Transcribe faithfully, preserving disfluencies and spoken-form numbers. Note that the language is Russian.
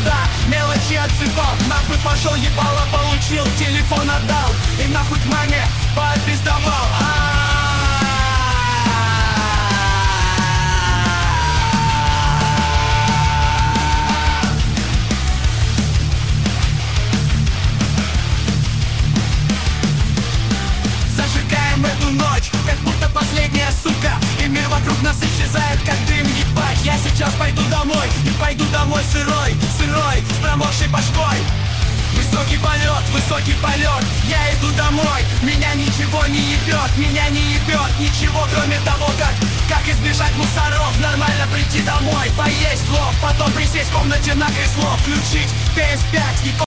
сюда, мелочи отсыпал. Нахуй пошел, ебало получил, телефон отдал. И нахуй к маме поотпиздавал. Зажигаем эту ночь, как будто последняя, сука. И мир вокруг нас исчезает, как дым, ебать. Я сейчас пойду домой, и пойду домой сырой, сырой, с промокшей башкой. Высокий полет, высокий полет, я иду домой. Меня ничего не ебет, меня не ебет ничего, кроме того, как Как избежать мусоров, нормально прийти домой. Поесть плов, потом присесть в комнате на кресло, включить пи эс пять и